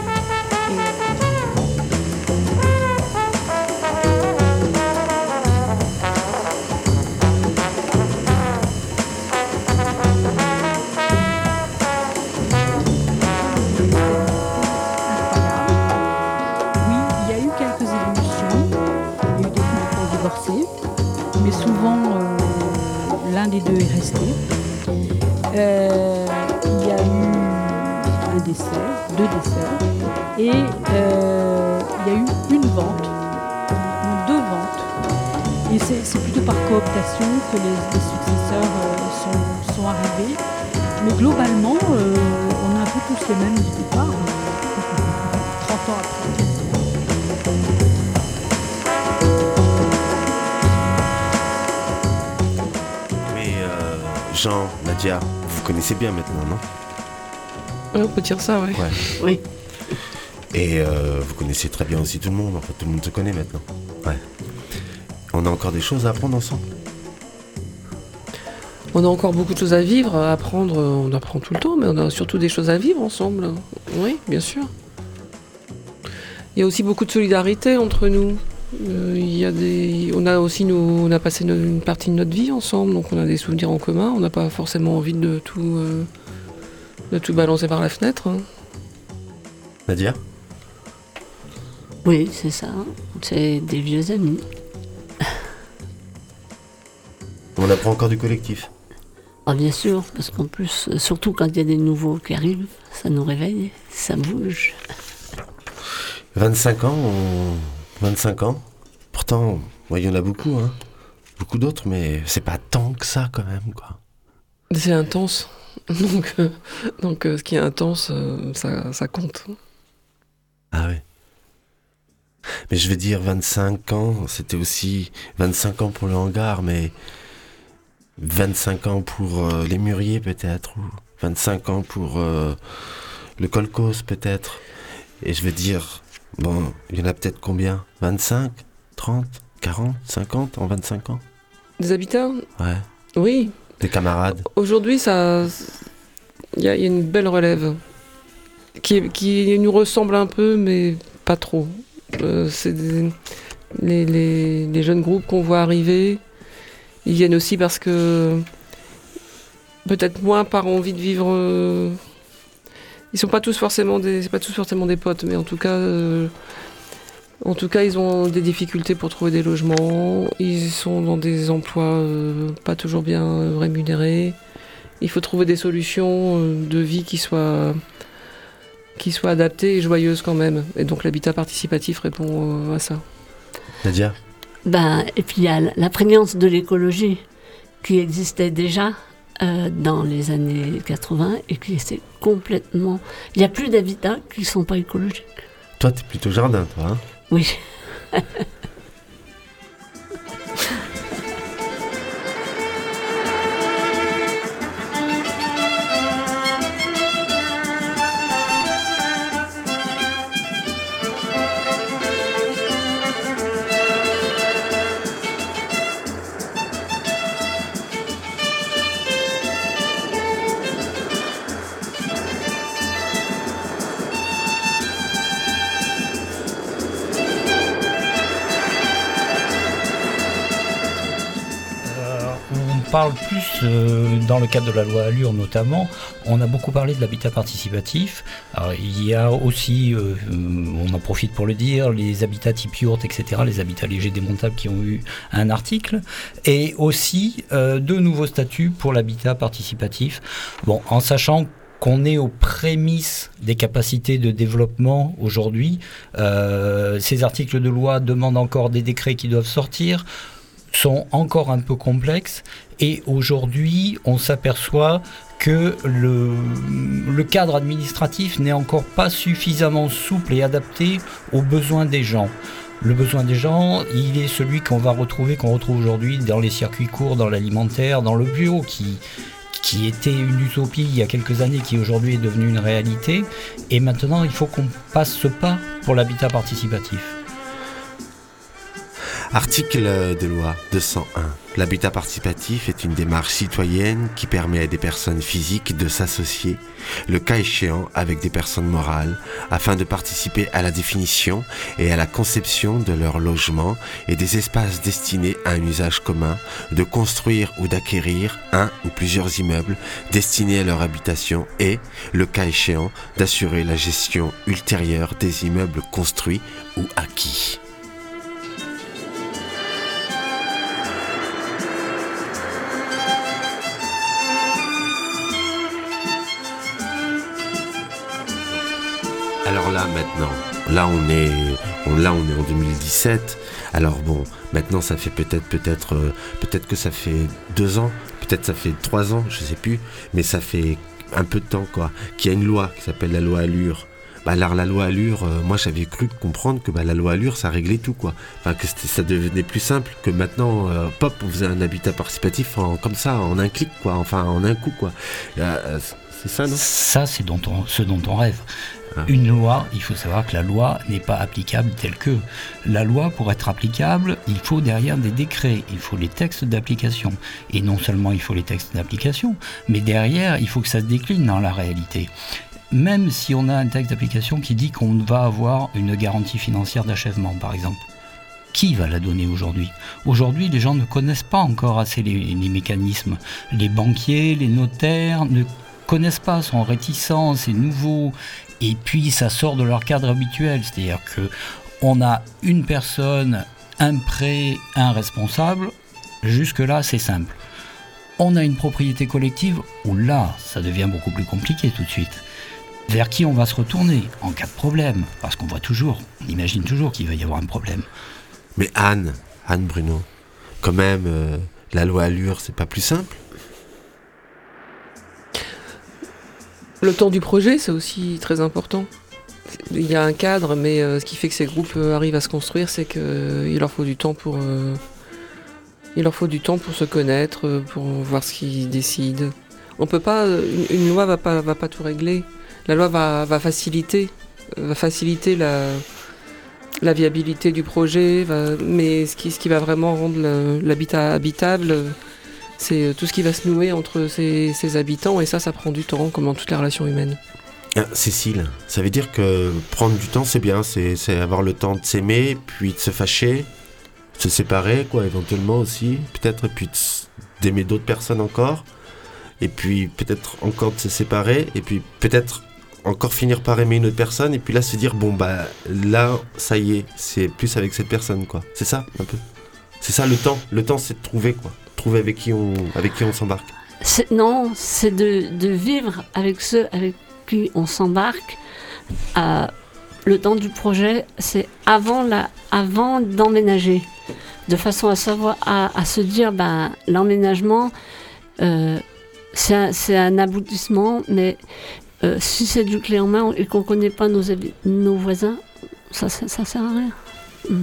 Oui, il y a eu quelques évolutions. Il y a eu des couples qui ont divorcé, mais souvent l'un des deux est resté. Il y a eu un décès, 2 décès, et il y a eu une vente, ou 2 ventes. Et c'est plutôt par cooptation que les successeurs sont arrivés. Mais globalement, on a un peu tous les mêmes du départ, 30 ans après. Jean, Nadia, vous connaissez bien maintenant, non ? On peut dire ça, ouais. Oui. Et vous connaissez très bien aussi tout le monde, en fait, tout le monde se connaît maintenant. Ouais. On a encore des choses à apprendre ensemble. On a encore beaucoup de choses à vivre, à apprendre, on apprend tout le temps, mais on a surtout des choses à vivre ensemble. Oui, bien sûr. Il y a aussi beaucoup de solidarité entre nous. On a passé une partie de notre vie ensemble, donc on a des souvenirs en commun. On n'a pas forcément envie de tout balancer par la fenêtre. Nadia ? Oui, c'est ça. C'est des vieux amis. On apprend encore du collectif. Ah, bien sûr, parce qu'en plus, surtout quand il y a des nouveaux qui arrivent, ça nous réveille, ça bouge. 25 ans, 25 ans. Pourtant, il y en a beaucoup, hein. Beaucoup d'autres, mais c'est pas tant que ça quand même, quoi. C'est intense. Donc ce qui est intense, ça compte. Ah oui. Mais je vais dire 25 ans, c'était aussi 25 ans pour le hangar, mais 25 ans pour les mûriers peut-être, ou 25 ans pour le kolkhoz peut-être. Et je vais dire, bon, il y en a peut-être combien ? 25 ? 30, 40, 50 en 25 ans. Des habitants ? Ouais. Oui. Des camarades. Aujourd'hui, il y a une belle relève qui nous ressemble un peu, mais pas trop. C'est les jeunes groupes qu'on voit arriver. Ils viennent aussi parce que peut-être moins par envie de vivre. Ils sont pas tous forcément des potes, mais en tout cas, ils ont des difficultés pour trouver des logements. Ils sont dans des emplois pas toujours bien rémunérés. Il faut trouver des solutions de vie qui soient adaptées et joyeuses quand même. Et donc l'habitat participatif répond à ça. Nadia ? Et puis il y a la prégnance de l'écologie qui existait déjà dans les années 80 et qui s'est complètement... Il n'y a plus d'habitats qui ne sont pas écologiques. Toi, t'es plutôt jardin, toi, hein ? Oui. parle plus dans le cadre de la loi Allure notamment. On a beaucoup parlé de l'habitat participatif. Alors, il y a aussi, on en profite pour le dire, les habitats type yourte, etc., les habitats légers démontables qui ont eu un article, et aussi 2 nouveaux statuts pour l'habitat participatif. Bon, en sachant qu'on est aux prémices des capacités de développement aujourd'hui. Ces articles de loi demandent encore des décrets qui doivent sortir, sont encore un peu complexes, et aujourd'hui on s'aperçoit que le cadre administratif n'est encore pas suffisamment souple et adapté aux besoins des gens. Le besoin des gens, il est celui qu'on retrouve aujourd'hui dans les circuits courts, dans l'alimentaire, dans le bio, qui était une utopie il y a quelques années, qui aujourd'hui est devenue une réalité. Et maintenant, il faut qu'on passe ce pas pour l'habitat participatif. Article de loi 201. L'habitat participatif est une démarche citoyenne qui permet à des personnes physiques de s'associer, le cas échéant avec des personnes morales, afin de participer à la définition et à la conception de leur logement et des espaces destinés à un usage commun, de construire ou d'acquérir un ou plusieurs immeubles destinés à leur habitation et, le cas échéant, d'assurer la gestion ultérieure des immeubles construits ou acquis. Alors là maintenant, on est en 2017. Alors bon, maintenant ça fait peut-être que ça fait 2 ans, peut-être ça fait 3 ans, je sais plus, mais ça fait un peu de temps quoi, qu'il y a une loi qui s'appelle la loi Allure. Alors la loi Allure, moi j'avais cru comprendre que la loi Allure ça réglait tout quoi. Enfin que ça devenait plus simple, que maintenant on faisait un habitat participatif comme ça, en un clic quoi, enfin en un coup quoi. C'est ça non ? Ça c'est ce dont on rêve. Une loi, il faut savoir que la loi n'est pas applicable telle que. La loi, pour être applicable, il faut derrière des décrets, il faut les textes d'application. Et non seulement il faut les textes d'application, mais derrière, il faut que ça se décline dans la réalité. Même si on a un texte d'application qui dit qu'on va avoir une garantie financière d'achèvement, par exemple. Qui va la donner aujourd'hui ? Aujourd'hui, les gens ne connaissent pas encore assez les mécanismes. Les banquiers, les notaires ne connaissent pas, sont réticents, c'est nouveau. Et puis ça sort de leur cadre habituel, c'est-à-dire qu'on a une personne, un prêt, un responsable, jusque-là c'est simple. On a une propriété collective où là, ça devient beaucoup plus compliqué tout de suite. Vers qui on va se retourner en cas de problème ? Parce qu'on on imagine toujours qu'il va y avoir un problème. Mais Anne Bruno, quand même, la loi Allure, c'est pas plus simple ? Le temps du projet, c'est aussi très important. Il y a un cadre, mais ce qui fait que ces groupes arrivent à se construire, c'est qu'il leur faut du temps pour se connaître, pour voir ce qu'ils décident. On peut pas, une loi va pas tout régler. La loi va faciliter la viabilité du projet, mais ce qui va vraiment rendre l'habitat habitable, c'est tout ce qui va se nouer entre ces habitants, et ça prend du temps, comme dans toutes les relations humaines. Cécile, ça veut dire que prendre du temps, c'est bien, c'est avoir le temps de s'aimer, puis de se fâcher, de se séparer, quoi, éventuellement aussi, peut-être, et puis d'aimer d'autres personnes encore, et puis peut-être encore de se séparer, et puis peut-être encore finir par aimer une autre personne, et puis là se dire, là, ça y est, c'est plus avec cette personne, quoi. C'est ça, un peu. C'est ça, le temps, c'est de trouver, quoi. Trouver avec qui on s'embarque. C'est de vivre avec ceux avec qui on s'embarque. Le temps du projet, c'est avant d'emménager, de façon à savoir, à se dire, l'emménagement, c'est un aboutissement, mais si c'est du clé en main et qu'on ne connaît pas nos voisins, ça sert à rien.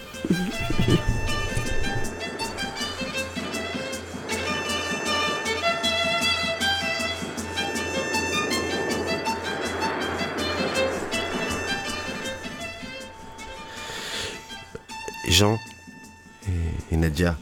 Jean et Nadia,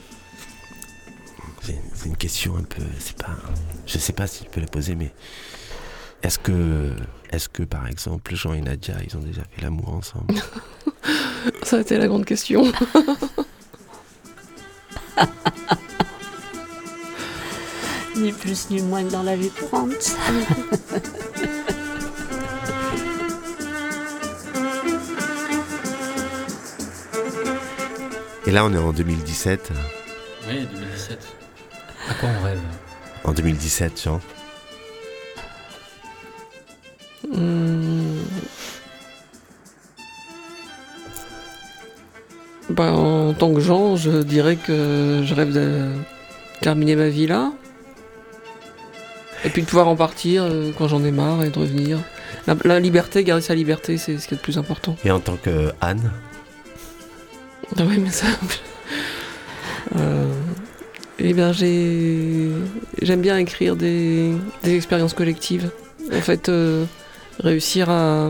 c'est une question un peu, je sais pas si je peux la poser, mais est-ce que par exemple Jean et Nadia, ils ont déjà fait l'amour ensemble ? Ça a été la grande question. ni plus ni moins que dans la vie courante. Et là, on est en 2017. Oui, 2017. À quoi on rêve? En 2017, Jean. En tant que Jean, je dirais que je rêve de terminer ma vie là. Et puis de pouvoir en partir quand j'en ai marre et de revenir. La liberté, garder sa liberté, c'est ce qui est le plus important. Et en tant que Anne? Ah oui, mais ça... Eh bien, j'aime bien écrire des expériences collectives. En fait, réussir à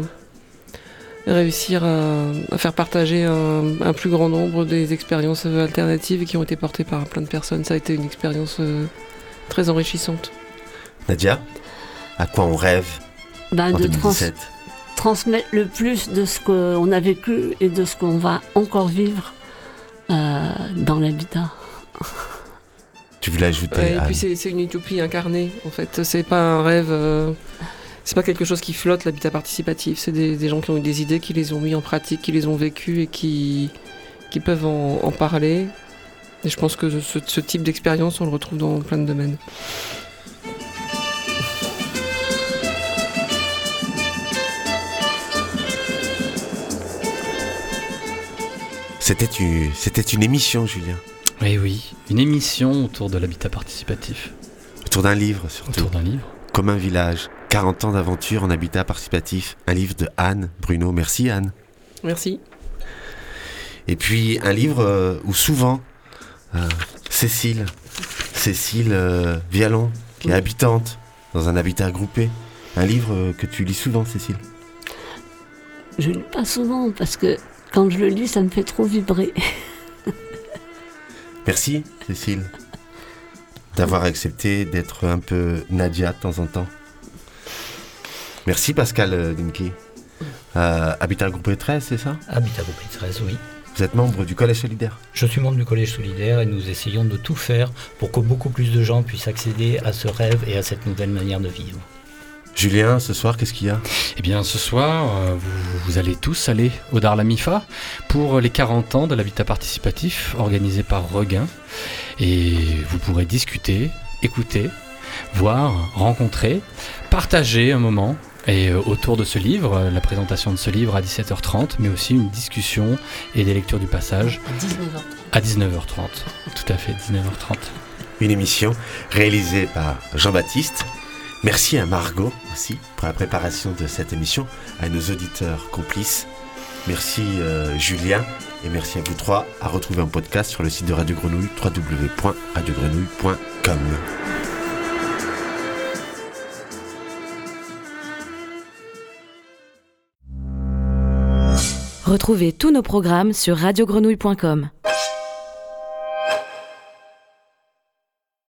faire partager un plus grand nombre des expériences alternatives qui ont été portées par plein de personnes. Ça a été une expérience très enrichissante. Nadia, à quoi on rêve en 2017? Transmettre le plus de ce qu'on a vécu et de ce qu'on va encore vivre dans l'habitat. Tu voulais ajouter Et puis c'est une utopie incarnée, en fait. C'est pas un rêve... C'est pas quelque chose qui flotte, l'habitat participatif. C'est des gens qui ont eu des idées, qui les ont mis en pratique, qui les ont vécues et qui peuvent en parler. Et je pense que ce type d'expérience, on le retrouve dans plein de domaines. C'était une émission, Julien. Oui, une émission autour de l'habitat participatif. Autour d'un livre, surtout. Autour d'un livre. Comme un village, 40 ans d'aventure en habitat participatif. Un livre de Anne Bruno. Merci, Anne. Merci. Et puis, un livre où souvent, Cécile Vialon, qui est habitante dans un habitat groupé. Un livre que tu lis souvent, Cécile? Je lis pas souvent, parce que quand je le lis, ça me fait trop vibrer. Merci, Cécile, d'avoir accepté d'être un peu Nadia de temps en temps. Merci, Pascal Dinky. Habitat Groupé 13, c'est ça? Habitat Groupé 13, oui. Vous êtes membre du Collège Solidaire? Je suis membre du Collège Solidaire et nous essayons de tout faire pour que beaucoup plus de gens puissent accéder à ce rêve et à cette nouvelle manière de vivre. Julien, ce soir, qu'est-ce qu'il y a? Eh bien, ce soir, vous allez tous aller au Dar la Mifa pour les 40 ans de l'habitat participatif organisé par Regain. Et vous pourrez discuter, écouter, voir, rencontrer, partager un moment. Et autour de ce livre, la présentation de ce livre à 17h30, mais aussi une discussion et des lectures du passage à 19h30. Tout à fait, 19h30. Une émission réalisée par Jean-Baptiste. Merci à Margot aussi pour la préparation de cette émission, à nos auditeurs complices. Merci Julien et merci à vous trois. À retrouver en podcast sur le site de Radio Grenouille, www.radiogrenouille.com. Retrouvez tous nos programmes sur radiogrenouille.com.